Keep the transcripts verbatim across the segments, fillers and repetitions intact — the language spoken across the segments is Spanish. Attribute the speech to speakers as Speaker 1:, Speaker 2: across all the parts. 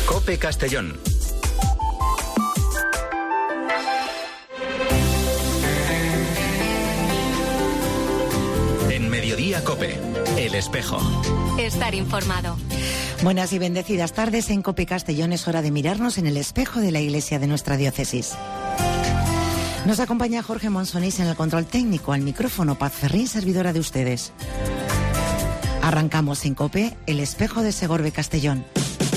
Speaker 1: COPE Castellón. En Mediodía COPE, El Espejo.
Speaker 2: Estar informado.
Speaker 3: Buenas y bendecidas tardes. En COPE Castellón es hora de mirarnos en el espejo de la iglesia de nuestra diócesis. Nos acompaña Jorge Monsonís en el control técnico, al micrófono Paz Ferrín, servidora de ustedes. Arrancamos en COPE, El Espejo de Segorbe Castellón.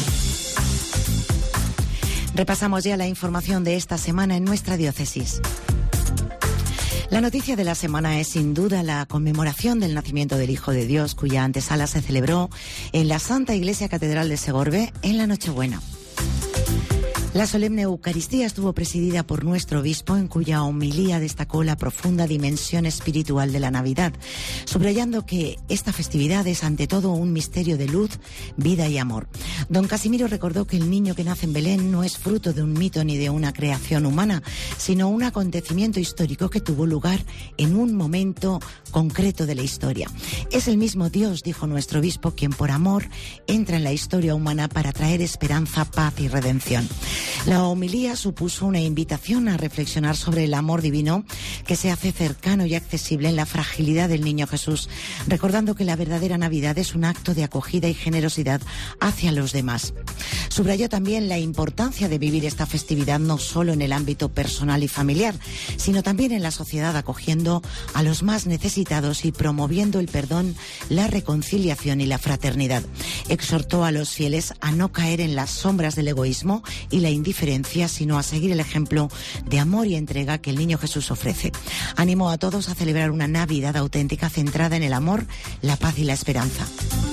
Speaker 3: Repasamos ya la información de esta semana en nuestra diócesis. La noticia de la semana es sin duda la conmemoración del nacimiento del Hijo de Dios, cuya antesala se celebró en la Santa Iglesia Catedral de Segorbe en la Nochebuena. La solemne Eucaristía estuvo presidida por nuestro obispo, en cuya homilía destacó la profunda dimensión espiritual de la Navidad, subrayando que esta festividad es ante todo un misterio de luz, vida y amor. Don Casimiro recordó que el niño que nace en Belén no es fruto de un mito ni de una creación humana, sino un acontecimiento histórico que tuvo lugar en un momento concreto de la historia. Es el mismo Dios, dijo nuestro obispo, quien por amor entra en la historia humana para traer esperanza, paz y redención. La homilía supuso una invitación a reflexionar sobre el amor divino que se hace cercano y accesible en la fragilidad del niño Jesús, recordando que la verdadera Navidad es un acto de acogida y generosidad hacia los demás. Subrayó también la importancia de vivir esta festividad no solo en el ámbito personal y familiar, sino también en la sociedad, acogiendo a los más necesitados y promoviendo el perdón, la reconciliación y la fraternidad. Exhortó a los fieles a no caer en las sombras del egoísmo y la indiferencia, sino a seguir el ejemplo de amor y entrega que el niño Jesús ofrece. Animó a todos a celebrar una Navidad auténtica centrada en el amor, la paz y la esperanza.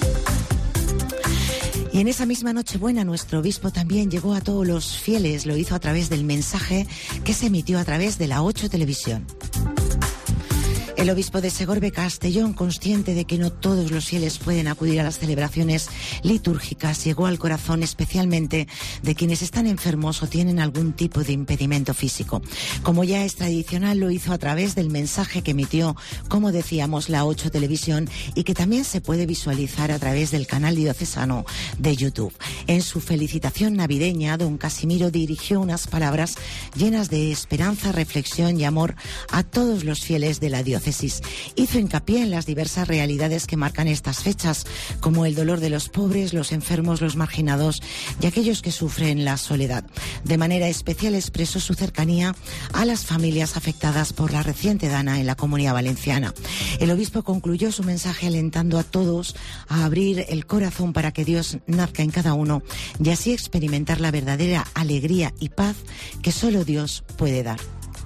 Speaker 3: Y en esa misma Nochebuena nuestro obispo también llegó a todos los fieles, lo hizo a través del mensaje que se emitió a través de la ocho Televisión. El obispo de Segorbe Castellón, consciente de que no todos los fieles pueden acudir a las celebraciones litúrgicas, llegó al corazón especialmente de quienes están enfermos o tienen algún tipo de impedimento físico. Como ya es tradicional, lo hizo a través del mensaje que emitió, como decíamos, la ocho Televisión, y que también se puede visualizar a través del canal diocesano de YouTube. En su felicitación navideña, don Casimiro dirigió unas palabras llenas de esperanza, reflexión y amor a todos los fieles de la diócesis. Hizo hincapié en las diversas realidades que marcan estas fechas, como el dolor de los pobres, los enfermos, los marginados y aquellos que sufren la soledad. De manera especial expresó su cercanía a las familias afectadas por la reciente dana en la Comunidad Valenciana. El obispo concluyó su mensaje alentando a todos a abrir el corazón para que Dios nazca en cada uno y así experimentar la verdadera alegría y paz que solo Dios puede dar.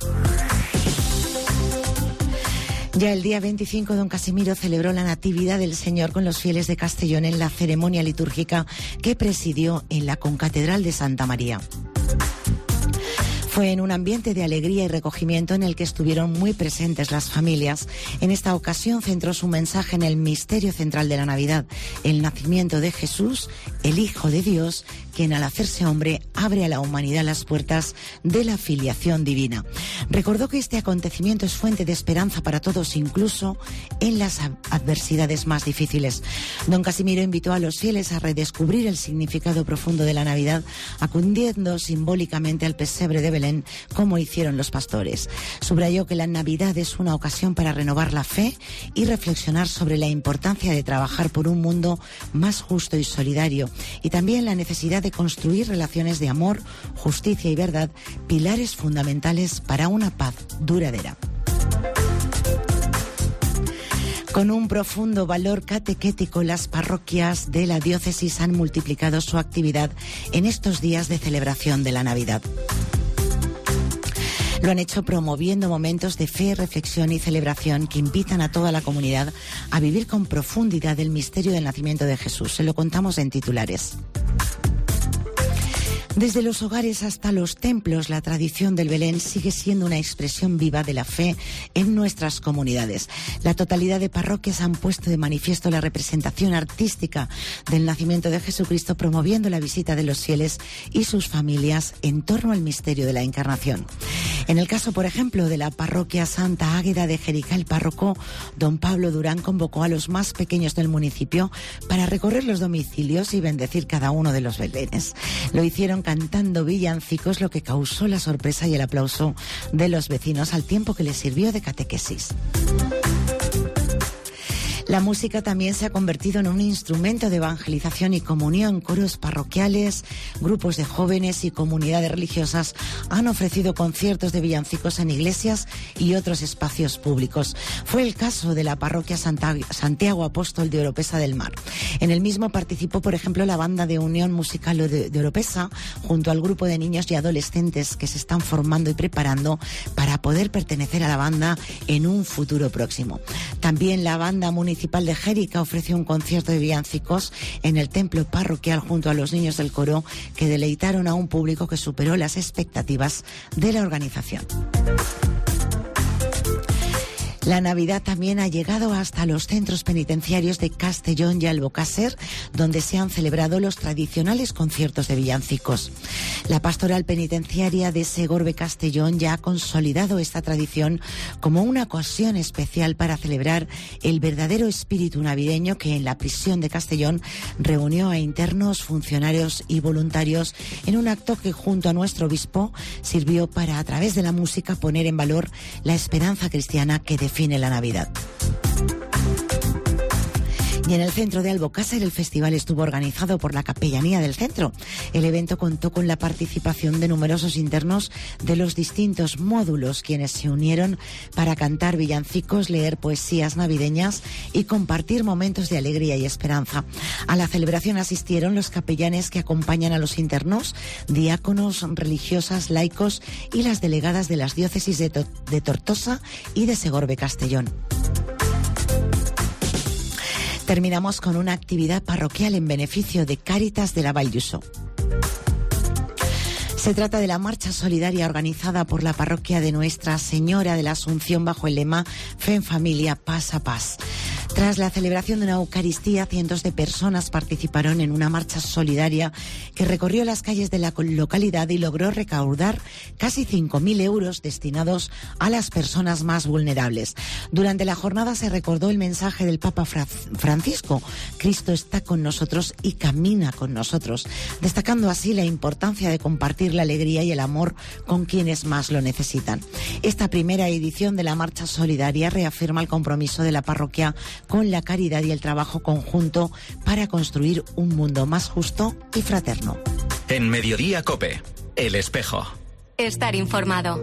Speaker 3: Ya el día veinticinco, don Casimiro celebró la Natividad del Señor con los fieles de Castellón en la ceremonia litúrgica que presidió en la Concatedral de Santa María. Fue en un ambiente de alegría y recogimiento en el que estuvieron muy presentes las familias. En esta ocasión centró su mensaje en el misterio central de la Navidad, el nacimiento de Jesús, el Hijo de Dios, quien al hacerse hombre abre a la humanidad las puertas de la filiación divina. Recordó que este acontecimiento es fuente de esperanza para todos, incluso en las adversidades más difíciles. Don Casimiro invitó a los fieles a redescubrir el significado profundo de la Navidad, acudiendo simbólicamente al pesebre de Belén, como hicieron los pastores. Subrayó que la Navidad es una ocasión para renovar la fe y reflexionar sobre la importancia de trabajar por un mundo más justo y solidario, y también la necesidad de construir relaciones de amor, justicia y verdad, pilares fundamentales para una paz duradera. Con un profundo valor catequético, las parroquias de la diócesis han multiplicado su actividad en estos días de celebración de la Navidad. Lo han hecho promoviendo momentos de fe, reflexión y celebración que invitan a toda la comunidad a vivir con profundidad el misterio del nacimiento de Jesús. Se lo contamos en titulares. Desde los hogares hasta los templos, la tradición del Belén sigue siendo una expresión viva de la fe en nuestras comunidades. La totalidad de parroquias han puesto de manifiesto la representación artística del nacimiento de Jesucristo, promoviendo la visita de los fieles y sus familias en torno al misterio de la Encarnación. En el caso, por ejemplo, de la parroquia Santa Águeda de Jericá, el párroco don Pablo Durán convocó a los más pequeños del municipio para recorrer los domicilios y bendecir cada uno de los belenes. Lo hicieron cantando villancicos, lo que causó la sorpresa y el aplauso de los vecinos al tiempo que les sirvió de catequesis. La música también se ha convertido en un instrumento de evangelización y comunión. Coros parroquiales, grupos de jóvenes y comunidades religiosas han ofrecido conciertos de villancicos en iglesias y otros espacios públicos. Fue el caso de la parroquia Santa, Santiago Apóstol de Oropesa del Mar. En el mismo participó, por ejemplo, la banda de Unión Musical de, de Oropesa, junto al grupo de niños y adolescentes que se están formando y preparando para poder pertenecer a la banda en un futuro próximo. También la banda municipal Municipal de Jericá ofreció un concierto de villancicos en el templo parroquial junto a los niños del coro, que deleitaron a un público que superó las expectativas de la organización. La Navidad también ha llegado hasta los centros penitenciarios de Castellón y Albocácer, donde se han celebrado los tradicionales conciertos de villancicos. La pastoral penitenciaria de Segorbe Castellón ya ha consolidado esta tradición como una ocasión especial para celebrar el verdadero espíritu navideño que en la prisión de Castellón reunió a internos, funcionarios y voluntarios en un acto que junto a nuestro obispo sirvió para, a través de la música, poner en valor la esperanza cristiana que define la Navidad. Y en el centro de Albocácer el festival estuvo organizado por la capellanía del centro. El evento contó con la participación de numerosos internos de los distintos módulos, quienes se unieron para cantar villancicos, leer poesías navideñas y compartir momentos de alegría y esperanza. A la celebración asistieron los capellanes que acompañan a los internos, diáconos, religiosas, laicos y las delegadas de las diócesis de, to- de Tortosa y de Segorbe Castellón. Terminamos con una actividad parroquial en beneficio de Cáritas de la Vall d'Uixó. Se trata de la marcha solidaria organizada por la parroquia de Nuestra Señora de la Asunción bajo el lema Fe en Familia, Paz a Paz. Tras la celebración de una Eucaristía, cientos de personas participaron en una marcha solidaria que recorrió las calles de la localidad y logró recaudar casi cinco mil euros destinados a las personas más vulnerables. Durante la jornada se recordó el mensaje del Papa Francisco: Cristo está con nosotros y camina con nosotros, destacando así la importancia de compartir la alegría y el amor con quienes más lo necesitan. Esta primera edición de la marcha solidaria reafirma el compromiso de la parroquia con la caridad y el trabajo conjunto para construir un mundo más justo y fraterno.
Speaker 1: En Mediodía COPE, El Espejo.
Speaker 2: Estar informado.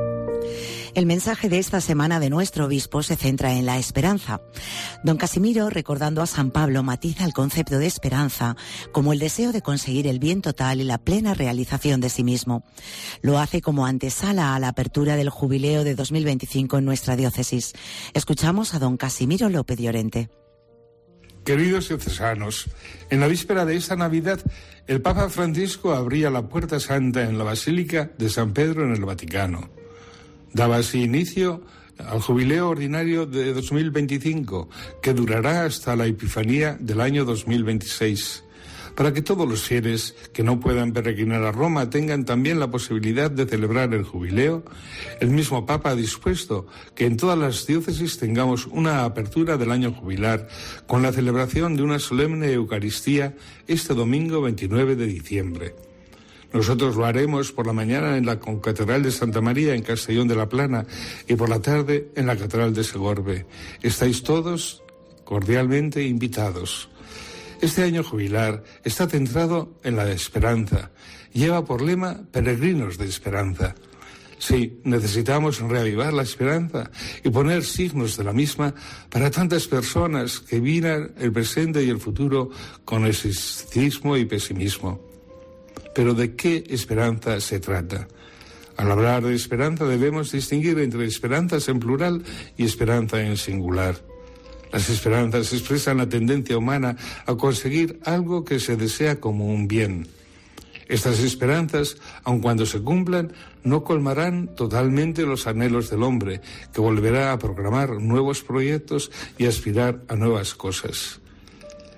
Speaker 3: El mensaje de esta semana de nuestro obispo se centra en la esperanza. Don Casimiro, recordando a San Pablo, matiza el concepto de esperanza como el deseo de conseguir el bien total y la plena realización de sí mismo. Lo hace como antesala a la apertura del jubileo de dos mil veinticinco en nuestra diócesis. Escuchamos a don Casimiro López Llorente.
Speaker 4: Queridos diocesanos, en la víspera de esta Navidad, el Papa Francisco abría la Puerta Santa en la Basílica de San Pedro en el Vaticano. Daba así inicio al jubileo ordinario de dos mil veinticinco, que durará hasta la Epifanía del año dos mil veintiséis, para que todos los fieles que no puedan peregrinar a Roma tengan también la posibilidad de celebrar el jubileo. El mismo Papa ha dispuesto que en todas las diócesis tengamos una apertura del año jubilar con la celebración de una solemne Eucaristía este domingo veintinueve de diciembre. Nosotros lo haremos por la mañana en la Concatedral de Santa María en Castellón de la Plana y por la tarde en la Catedral de Segorbe. Estáis todos cordialmente invitados. Este año jubilar está centrado en la esperanza. Lleva por lema Peregrinos de Esperanza. Sí, necesitamos reavivar la esperanza y poner signos de la misma para tantas personas que miran el presente y el futuro con escepticismo y pesimismo. Pero ¿de qué esperanza se trata? Al hablar de esperanza debemos distinguir entre esperanzas en plural y esperanza en singular. Las esperanzas expresan la tendencia humana a conseguir algo que se desea como un bien. Estas esperanzas, aun cuando se cumplan, no colmarán totalmente los anhelos del hombre, que volverá a programar nuevos proyectos y aspirar a nuevas cosas.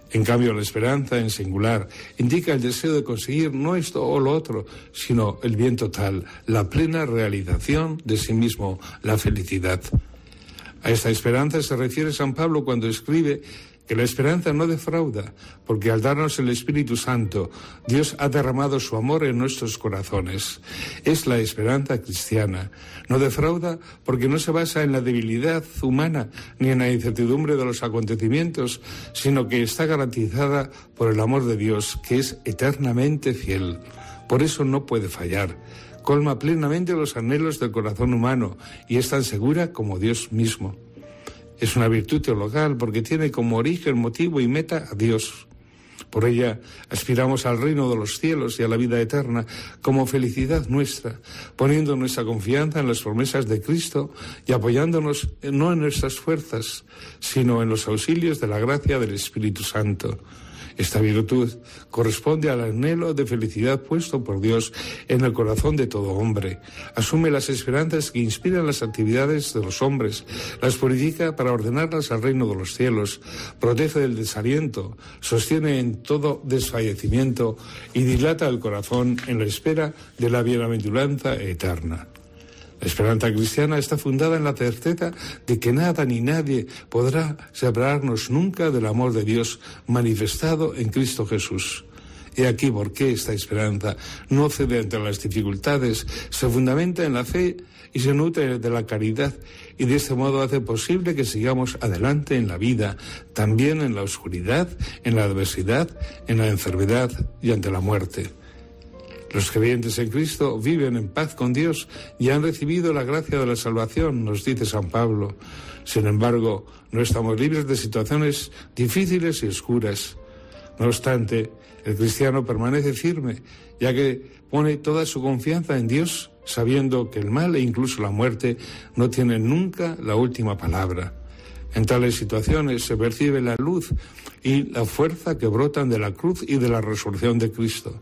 Speaker 4: En cambio, la esperanza en singular indica el deseo de conseguir no esto o lo otro, sino el bien total, la plena realización de sí mismo, la felicidad. A esta esperanza se refiere San Pablo cuando escribe que la esperanza no defrauda, porque al darnos el Espíritu Santo, Dios ha derramado su amor en nuestros corazones. Es la esperanza cristiana. No defrauda porque no se basa en la debilidad humana ni en la incertidumbre de los acontecimientos, sino que está garantizada por el amor de Dios, que es eternamente fiel. Por eso no puede fallar. Colma plenamente los anhelos del corazón humano y es tan segura como Dios mismo. Es una virtud teologal porque tiene como origen, motivo y meta a Dios. Por ella aspiramos al reino de los cielos y a la vida eterna como felicidad nuestra, poniendo nuestra confianza en las promesas de Cristo y apoyándonos no en nuestras fuerzas, sino en los auxilios de la gracia del Espíritu Santo. Esta virtud corresponde al anhelo de felicidad puesto por Dios en el corazón de todo hombre. Asume las esperanzas que inspiran las actividades de los hombres, las purifica para ordenarlas al reino de los cielos, protege del desaliento, sostiene en todo desfallecimiento y dilata el corazón en la espera de la bienaventuranza eterna. La esperanza cristiana está fundada en la certeza de que nada ni nadie podrá separarnos nunca del amor de Dios manifestado en Cristo Jesús. He aquí por qué esta esperanza no cede ante las dificultades, se fundamenta en la fe y se nutre de la caridad, y de este modo hace posible que sigamos adelante en la vida, también en la oscuridad, en la adversidad, en la enfermedad y ante la muerte. Los creyentes en Cristo viven en paz con Dios y han recibido la gracia de la salvación, nos dice San Pablo. Sin embargo, no estamos libres de situaciones difíciles y oscuras. No obstante, el cristiano permanece firme, ya que pone toda su confianza en Dios, sabiendo que el mal e incluso la muerte no tienen nunca la última palabra. En tales situaciones se percibe la luz y la fuerza que brotan de la cruz y de la resurrección de Cristo.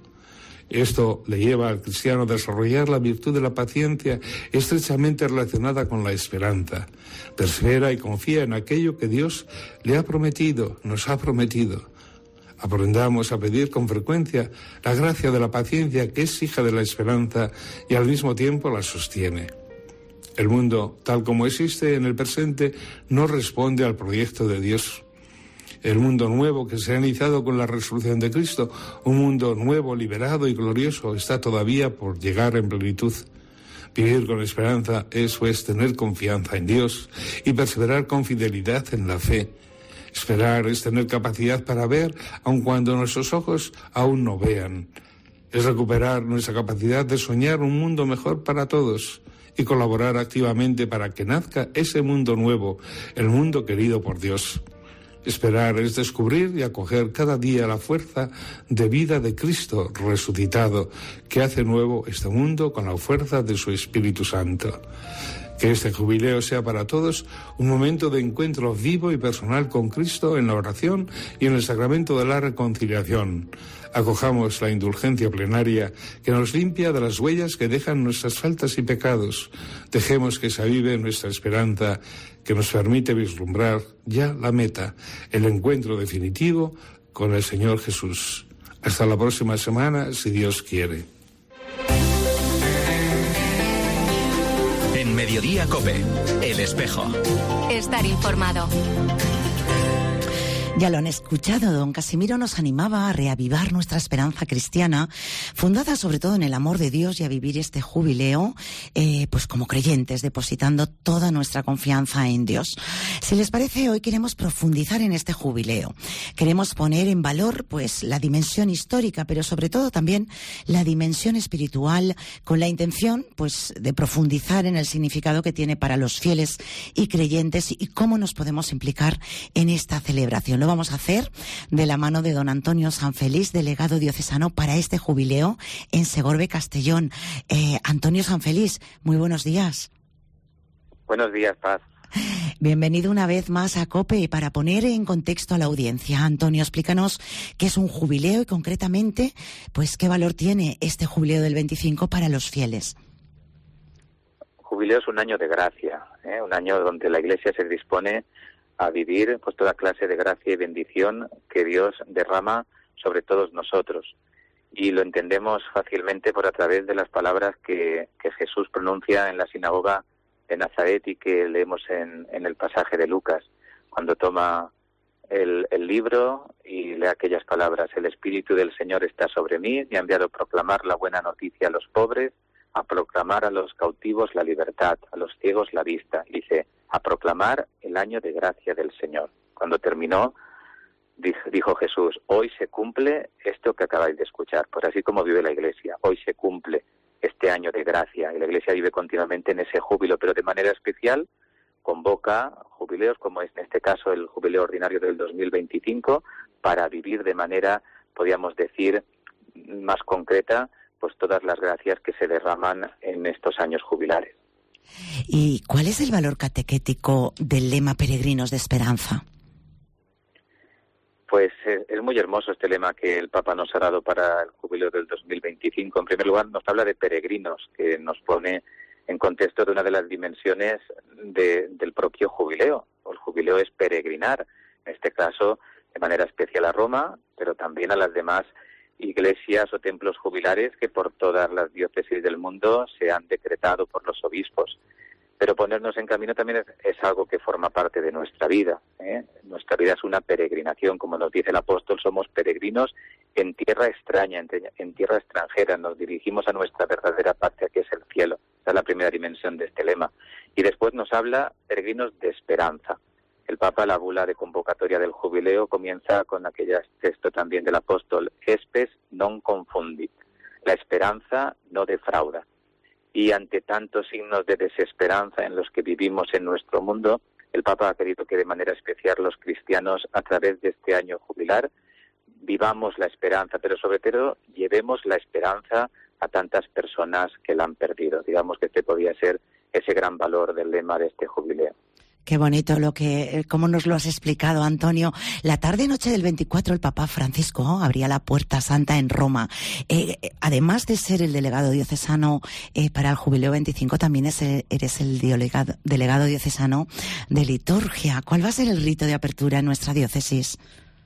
Speaker 4: Esto le lleva al cristiano a desarrollar la virtud de la paciencia, estrechamente relacionada con la esperanza. Persevera y confía en aquello que Dios le ha prometido, nos ha prometido. Aprendamos a pedir con frecuencia la gracia de la paciencia, que es hija de la esperanza y al mismo tiempo la sostiene. El mundo, tal como existe en el presente, no responde al proyecto de Dios. El mundo nuevo que se ha iniciado con la resurrección de Cristo, un mundo nuevo, liberado y glorioso, está todavía por llegar en plenitud. Vivir con esperanza, eso es tener confianza en Dios y perseverar con fidelidad en la fe. Esperar es tener capacidad para ver, aun cuando nuestros ojos aún no vean. Es recuperar nuestra capacidad de soñar un mundo mejor para todos y colaborar activamente para que nazca ese mundo nuevo, el mundo querido por Dios. Esperar es descubrir y acoger cada día la fuerza de vida de Cristo resucitado, que hace nuevo este mundo con la fuerza de su Espíritu Santo. Que este jubileo sea para todos un momento de encuentro vivo y personal con Cristo en la oración y en el sacramento de la reconciliación. Acojamos la indulgencia plenaria que nos limpia de las huellas que dejan nuestras faltas y pecados. Dejemos que se avive nuestra esperanza, que nos permite vislumbrar ya la meta, el encuentro definitivo con el Señor Jesús. Hasta la próxima semana, si Dios quiere.
Speaker 1: En Mediodía COPE, El Espejo.
Speaker 2: Estar informado.
Speaker 3: Ya lo han escuchado, don Casimiro nos animaba a reavivar nuestra esperanza cristiana, fundada sobre todo en el amor de Dios, y a vivir este jubileo, eh, pues como creyentes, depositando toda nuestra confianza en Dios. Si les parece, hoy queremos profundizar en este jubileo. Queremos poner en valor, pues, la dimensión histórica, pero sobre todo también la dimensión espiritual, con la intención, pues, de profundizar en el significado que tiene para los fieles y creyentes y cómo nos podemos implicar en esta celebración. Lo vamos a hacer de la mano de don Antonio Sanfeliz, delegado diocesano para este jubileo en Segorbe, Castellón. Eh, Antonio Sanfeliz, muy buenos días.
Speaker 5: Buenos días, Paz.
Speaker 3: Bienvenido una vez más a COPE, y para poner en contexto a la audiencia, Antonio, explícanos qué es un jubileo y concretamente, pues qué valor tiene este jubileo del veinticinco para los fieles.
Speaker 5: Jubileo es un año de gracia, ¿eh? un año donde la Iglesia se dispone a vivir pues toda clase de gracia y bendición que Dios derrama sobre todos nosotros. Y lo entendemos fácilmente por a través de las palabras que, que Jesús pronuncia en la sinagoga de Nazaret y que leemos en, en el pasaje de Lucas, cuando toma el, el libro y lee aquellas palabras: el Espíritu del Señor está sobre mí, me ha enviado a proclamar la buena noticia a los pobres, a proclamar a los cautivos la libertad, a los ciegos la vista. Dice, a proclamar el año de gracia del Señor. Cuando terminó, dijo Jesús, hoy se cumple esto que acabáis de escuchar. Pues así como vive la Iglesia, hoy se cumple este año de gracia. Y la Iglesia vive continuamente en ese júbilo, pero de manera especial convoca jubileos, como es en este caso el jubileo ordinario del dos mil veinticinco, para vivir de manera, podríamos decir, más concreta, pues todas las gracias que se derraman en estos años jubilares.
Speaker 3: ¿Y cuál es el valor catequético del lema Peregrinos de Esperanza?
Speaker 5: Pues eh, es muy hermoso este lema que el Papa nos ha dado para el jubileo del dos mil veinticinco. En primer lugar, nos habla de peregrinos, que nos pone en contexto de una de las dimensiones de, del propio jubileo. El jubileo es peregrinar, en este caso de manera especial a Roma, pero también a las demás iglesias o templos jubilares que por todas las diócesis del mundo se han decretado por los obispos. Pero ponernos en camino también es, es algo que forma parte de nuestra vida, ¿eh? Nuestra vida es una peregrinación, como nos dice el apóstol, somos peregrinos en tierra extraña, en, en tierra extranjera, nos dirigimos a nuestra verdadera patria, que es el cielo. Esa es la primera dimensión de este lema. Y después nos habla peregrinos de esperanza. El Papa, la bula de convocatoria del jubileo, comienza con aquel texto también del apóstol, espes non confundit, la esperanza no defrauda. Y ante tantos signos de desesperanza en los que vivimos en nuestro mundo, el Papa ha querido que de manera especial los cristianos, a través de este año jubilar, vivamos la esperanza, pero sobre todo llevemos la esperanza a tantas personas que la han perdido. Digamos que este podría ser ese gran valor del lema de este jubileo.
Speaker 3: Qué bonito lo que, cómo nos lo has explicado, Antonio. La tarde-noche del veinticuatro, el Papa Francisco abría la Puerta Santa en Roma. Eh, además de ser el delegado diocesano eh, para el Jubileo veinticinco, también es el, eres el delegado, delegado diocesano de liturgia. ¿Cuál va a ser el rito de apertura en nuestra diócesis?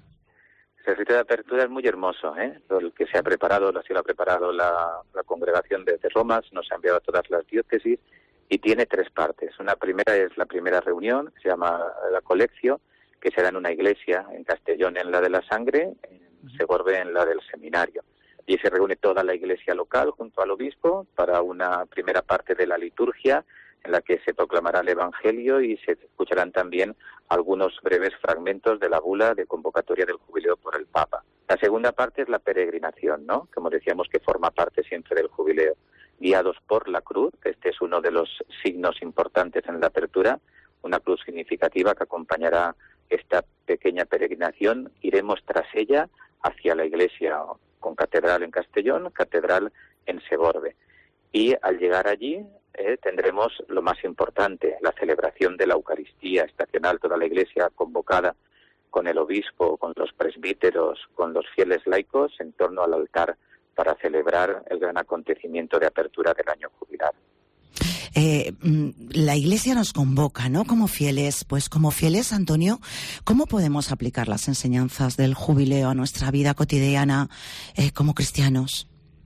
Speaker 5: El rito de apertura es muy hermoso, ¿eh? El que se ha preparado, así lo ha preparado la, la congregación desde Roma, nos ha enviado a todas las diócesis. Y tiene tres partes. Una primera es la primera reunión, se llama la colección, que será en una iglesia, en Castellón en la de la Sangre, en Segorbe en la del Seminario. Y se reúne toda la iglesia local junto al obispo para una primera parte de la liturgia, en la que se proclamará el Evangelio y se escucharán también algunos breves fragmentos de la bula de convocatoria del jubileo por el Papa. La segunda parte es la peregrinación, ¿no? Como decíamos, que forma parte siempre del jubileo. Guiados por la cruz, este es uno de los signos importantes en la apertura, una cruz significativa que acompañará esta pequeña peregrinación. Iremos tras ella hacia la iglesia, con catedral en Castellón, catedral en Segorbe. Y al llegar allí eh, tendremos lo más importante, la celebración de la Eucaristía estacional, toda la iglesia convocada con el obispo, con los presbíteros, con los fieles laicos en torno al altar, para celebrar el gran acontecimiento de apertura del año jubilar.
Speaker 3: Eh, la Iglesia nos convoca, ¿no? Como fieles, pues como fieles, Antonio, ¿cómo podemos aplicar las enseñanzas del jubileo a nuestra vida cotidiana eh, como cristianos?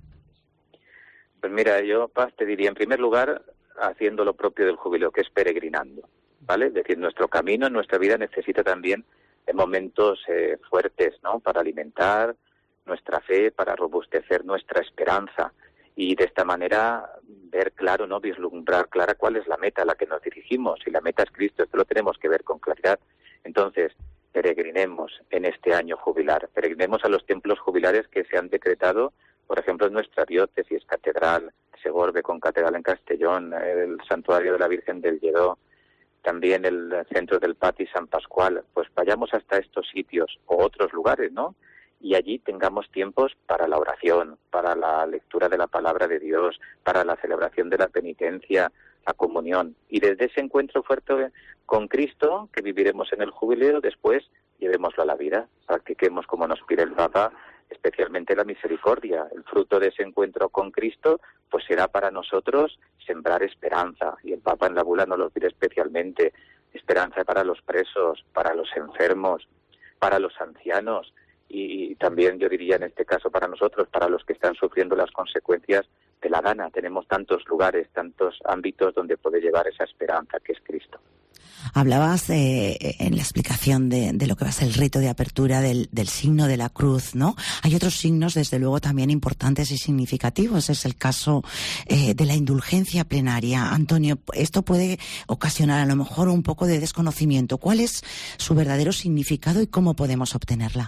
Speaker 5: Pues mira, yo, Paz, te diría, en primer lugar, haciendo lo propio del jubileo, que es peregrinando, ¿vale? Es decir, nuestro camino, nuestra vida necesita también de momentos eh, fuertes, ¿no? Para alimentar nuestra fe, para robustecer nuestra esperanza y de esta manera ver claro, no vislumbrar clara cuál es la meta a la que nos dirigimos. Si la meta es Cristo, esto lo tenemos que ver con claridad. Entonces, peregrinemos en este año jubilar, peregrinemos a los templos jubilares que se han decretado, por ejemplo, en nuestra diócesis, Catedral, Segorbe con catedral en Castellón, el Santuario de la Virgen del Lledó, también el Centro del Pati San Pascual. Pues vayamos hasta estos sitios o otros lugares, ¿no? Y allí tengamos tiempos para la oración, para la lectura de la palabra de Dios, para la celebración de la penitencia, la comunión. Y desde ese encuentro fuerte con Cristo, que viviremos en el jubileo, después llevémoslo a la vida, practiquemos como nos pide el Papa, especialmente la misericordia. El fruto de ese encuentro con Cristo, pues será para nosotros sembrar esperanza. Y el Papa en la bula nos lo pide especialmente, esperanza para los presos, para los enfermos, para los ancianos y, y también yo diría en este caso para nosotros, para los que están sufriendo las consecuencias de la gana. Tenemos tantos lugares, tantos ámbitos donde puede llevar esa esperanza que es Cristo.
Speaker 3: Hablabas eh, en la explicación de, de lo que va a ser el rito de apertura del, del signo de la cruz, ¿no? Hay otros signos, desde luego, también importantes y significativos. Es el caso eh, de la indulgencia plenaria. Antonio, esto puede ocasionar a lo mejor un poco de desconocimiento. ¿Cuál es su verdadero significado y cómo podemos obtenerla?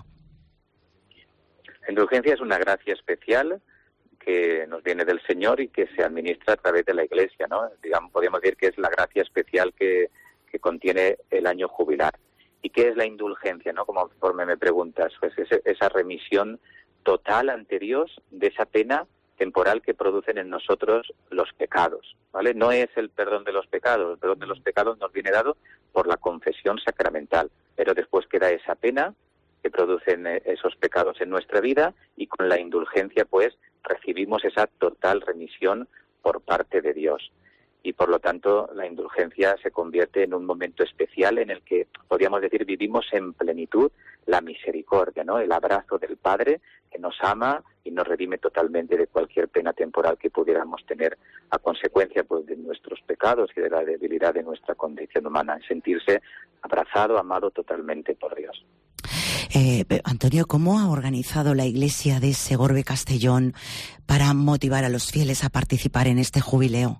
Speaker 5: La indulgencia es una gracia especial que nos viene del Señor y que se administra a través de la Iglesia, ¿no? Digamos, podríamos decir que es la gracia especial que que contiene el año jubilar. ¿Y qué es la indulgencia, no? Como conforme me preguntas, pues es esa remisión total ante Dios de esa pena temporal que producen en nosotros los pecados, ¿vale? No es el perdón de los pecados, el perdón de los pecados nos viene dado por la confesión sacramental, pero después queda esa pena que producen esos pecados en nuestra vida y con la indulgencia pues recibimos esa total remisión por parte de Dios. Y por lo tanto la indulgencia se convierte en un momento especial en el que, podríamos decir, vivimos en plenitud la misericordia, ¿no? El abrazo del Padre que nos ama y nos redime totalmente de cualquier pena temporal que pudiéramos tener a consecuencia pues de nuestros pecados y de la debilidad de nuestra condición humana, sentirse abrazado, amado totalmente por Dios.
Speaker 3: Eh, Antonio, ¿cómo ha organizado la Iglesia de Segorbe Castellón para motivar a los fieles a participar en este jubileo?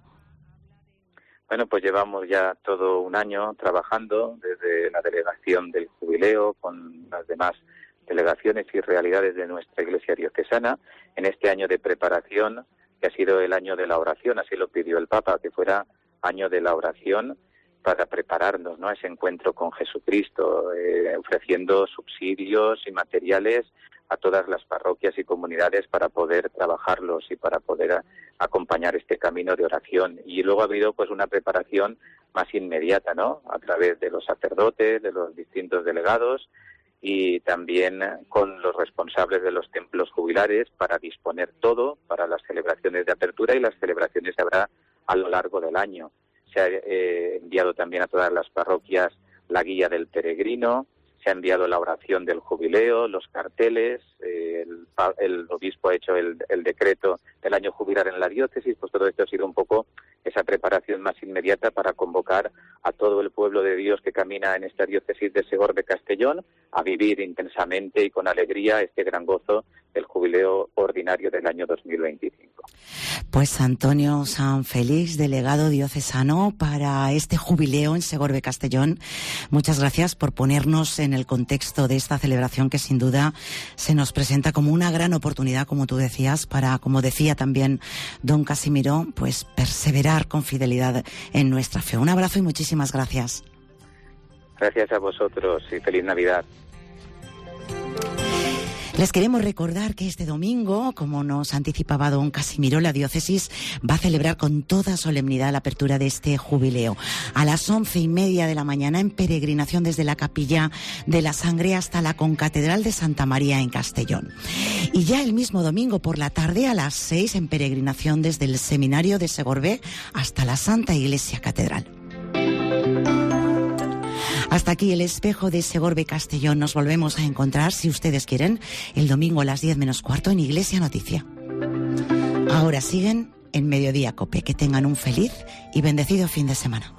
Speaker 5: Bueno, pues llevamos ya todo un año trabajando desde la delegación del jubileo con las demás delegaciones y realidades de nuestra Iglesia diocesana en este año de preparación que ha sido el año de la oración, así lo pidió el Papa, que fuera año de la oración para prepararnos, ¿no?, a ese encuentro con Jesucristo, eh, ofreciendo subsidios y materiales a todas las parroquias y comunidades para poder trabajarlos y para poder a, acompañar este camino de oración. Y luego ha habido pues una preparación más inmediata, ¿no?, a través de los sacerdotes, de los distintos delegados y también con los responsables de los templos jubilares para disponer todo para las celebraciones de apertura y las celebraciones que habrá a lo largo del año. Se ha eh, enviado también a todas las parroquias la guía del peregrino, se ha enviado la oración del jubileo, los carteles, eh, el, el obispo ha hecho el, el decreto del año jubilar en la diócesis, pues todo esto ha sido un poco esa preparación más inmediata para convocar a todo el pueblo de Dios que camina en esta diócesis de Segorbe Castellón a vivir intensamente y con alegría este gran gozo del jubileo ordinario del año dos mil veinticinco.
Speaker 3: Pues Antonio San Félix, delegado diocesano para este jubileo en Segorbe Castellón, muchas gracias por ponernos en el contexto de esta celebración que sin duda se nos presenta como una gran oportunidad, como tú decías, para, como decía también don Casimiro, pues perseverar con fidelidad en nuestra fe. Un abrazo y muchísimas gracias.
Speaker 5: Gracias a vosotros y feliz Navidad.
Speaker 3: Les queremos recordar que este domingo, como nos anticipaba don Casimiro, la diócesis va a celebrar con toda solemnidad la apertura de este jubileo. A las once y media de la mañana, en peregrinación desde la Capilla de la Sangre hasta la Concatedral de Santa María en Castellón. Y ya el mismo domingo por la tarde, a las seis, en peregrinación desde el Seminario de Segorbe hasta la Santa Iglesia Catedral. Hasta aquí el espejo de Segorbe Castellón. Nos volvemos a encontrar, si ustedes quieren, el domingo a las diez menos cuarto en Iglesia Noticia. Ahora siguen en Mediodía Cope. Que tengan un feliz y bendecido fin de semana.